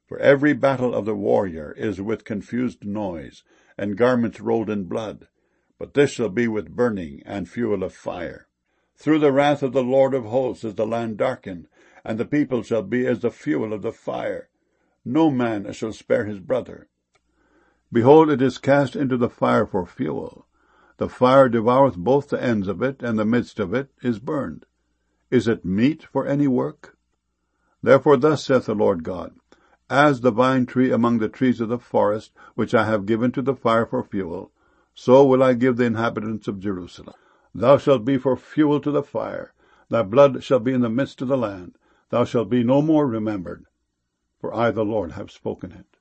For every battle of the warrior is with confused noise, and garments rolled in blood. But this shall be with burning and fuel of fire. Through the wrath of the Lord of hosts is the land darkened, and the people shall be as the fuel of the fire. No man shall spare his brother. Behold, it is cast into the fire for fuel. The fire devoureth both the ends of it, and the midst of it is burned. Is it meet for any work? Therefore thus saith the Lord God, As the vine tree among the trees of the forest, which I have given to the fire for fuel, so will I give the inhabitants of Jerusalem. Thou shalt be for fuel to the fire. Thy blood shall be in the midst of the land. Thou shalt be no more remembered. For I, the Lord, have spoken it.